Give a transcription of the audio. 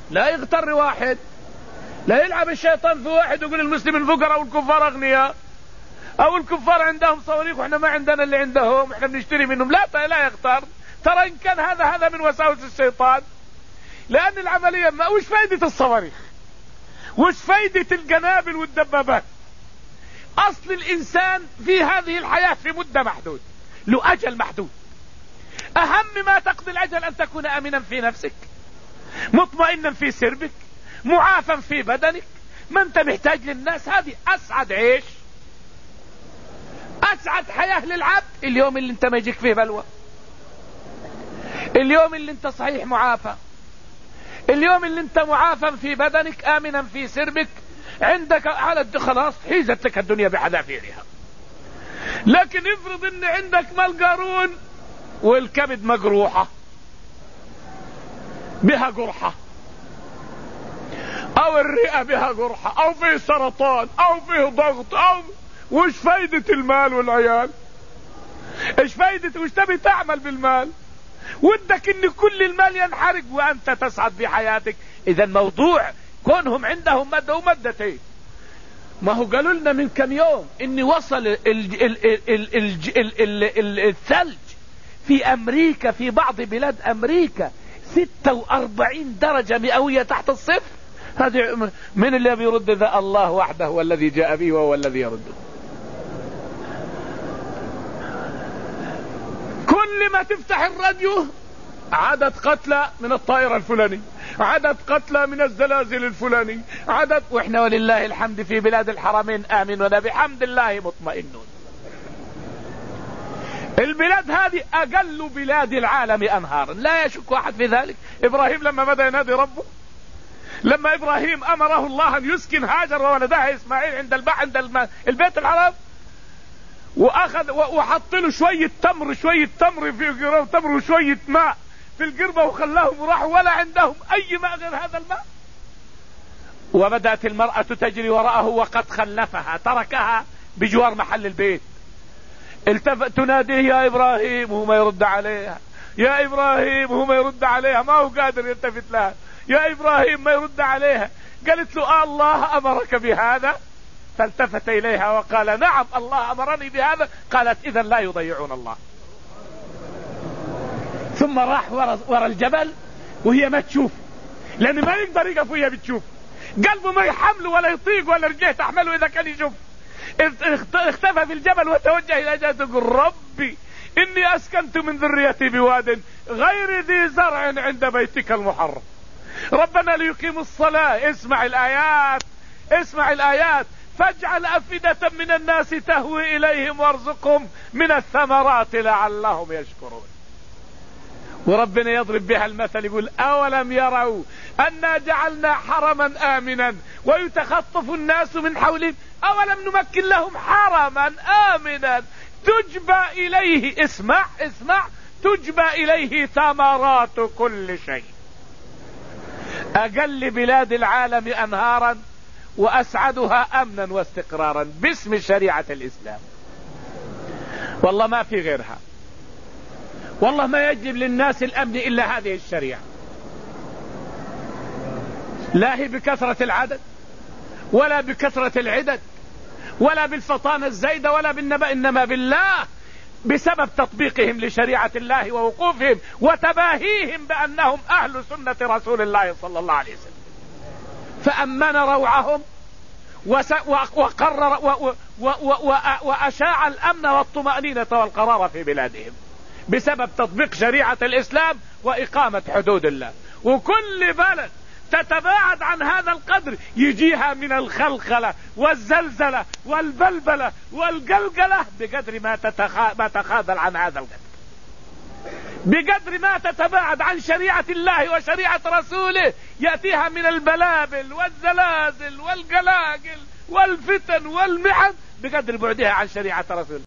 لا يغتر واحد، لا يلعب الشيطان في واحد ويقول المسلمين فقراء والكفار اغنياء، او الكفار عندهم صواريخ واحنا ما عندنا اللي عندهم، احنا بنشتري منهم. لا يغتر. ترى ان كان هذا من وساوس الشيطان، لان العملية ما وش فايدة الصواريخ، وش فايدة القنابل والدبابات؟ اصل الانسان في هذه الحياة في مدة محدود، له اجل محدود. اهم ما تقضي الاجل ان تكون امنا في نفسك، مطمئنا في سربك، معافا في بدنك، ما انت محتاج للناس. هذه اسعد عيش، اسعد حياة للعبد. اليوم اللي انت ما يجيك فيه بلوى، اليوم اللي انت صحيح معافى، اليوم اللي انت معافى في بدنك، امنا في سربك، عندك على خلاص حيزت لك الدنيا بحذافيرها. لكن افرض ان عندك مال قارون والكبد مجروحة بها قرحة، او الرئة بها قرحة، او فيه سرطان، او فيه ضغط، او وش فايدة المال والعيال؟ ايش فايدة؟ وش تبي تعمل بالمال؟ ودك ان كل المال ينحرق وانت تسعد في حياتك. اذا موضوع كونهم عندهم مادة ومادتين. ما هو قالوا لنا من كم يوم ان وصل الثلج في امريكا، في بعض بلاد امريكا 46 درجة مئوية تحت الصفر. هذه من اللي بيرد ذا؟ الله وحده هو الذي جاء به وهو الذي يرده. كل ما تفتح الراديو عدد قتلى من الطائرة الفلاني، عدد قتلى من الزلازل الفلاني، عدد. واحنا ولله الحمد في بلاد الحرمين آمنون بحمد الله مطمئنون. البلاد هذه اقل بلاد العالم انهارا، لا يشك واحد في ذلك. ابراهيم لما بدأ ينادي ربه، لما ابراهيم امره الله ان يسكن هاجر وولدها اسماعيل عند البيت الحرام، واخذ وحط له شوية تمر في تمر وشوية ماء في القربة وخلاهم وراحوا، ولا عندهم اي ماء غير هذا الماء. وبدأت المرأة تجري وراءه وقد خلفها، تركها بجوار محل البيت. التفت تناديه يا ابراهيم وهو ما يرد عليها، يا ابراهيم وهو ما يرد عليها، ما هو قادر يلتفت لها. يا ابراهيم ما يرد عليها. قالت له الله امرك بهذا؟ فالتفت اليها وقال نعم الله امرني بهذا. قالت اذا لا يضيعون الله. ثم راح ورا الجبل وهي ما تشوف، لان ما يقدر يقف وهي بتشوف، قلبه ما يحمله ولا يطيق ولا رجليه تحمله اذا كان يشوف. اختفى في الجبل وتوجه الى جهة يقول ربي اني اسكنت من ذريتي بواد غير ذي زرع عند بيتك المحرم ربنا ليقيموا الصلاة. اسمع الآيات، اسمع الآيات. فاجعل أفئدة من الناس تهوي إليهم وارزقهم من الثمرات لعلهم يشكرون. وربنا يضرب بها المثل يقول أولم يروا أنا جعلنا حرما آمنا ويتخطف الناس من حولهم أولم نمكن لهم حرما آمنا تجبى إليه، اسمع تجبى إليه ثمرات كل شيء. أقل بلاد العالم أنهارا وأسعدها أمنا واستقرارا باسم شريعة الإسلام. والله ما في غيرها، والله ما يجب للناس الأمن إلا هذه الشريعة. لا هي بكثرة العدد ولا بكثرة العدد ولا بالفطانة الزايدة ولا بالنبأ، إنما بالله، بسبب تطبيقهم لشريعة الله ووقوفهم وتباهيهم بأنهم أهل سنة رسول الله صلى الله عليه وسلم. فأمن روعهم وقرر وأشاع الأمن والطمأنينة والقرار في بلادهم بسبب تطبيق شريعة الإسلام وإقامة حدود الله. وكل بلد تتباعد عن هذا القدر يجيها من الخلخلة والزلزلة والبلبلة والقلقلة بقدر ما تخاذل عن هذا القدر، بقدر ما تتباعد عن شريعة الله وشريعة رسوله يأتيها من البلابل والزلازل والقلاقل والفتن والمحن بقدر بعدها عن شريعة رسوله.